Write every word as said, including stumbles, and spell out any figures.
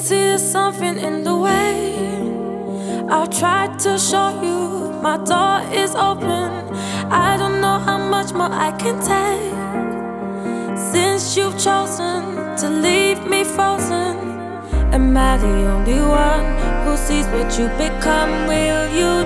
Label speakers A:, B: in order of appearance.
A: see there's something in the way. I've tried to show you my door is open. I don't know how much more I can take. Since you've chosen to leave me frozen, am I the only one who sees what you become? Will you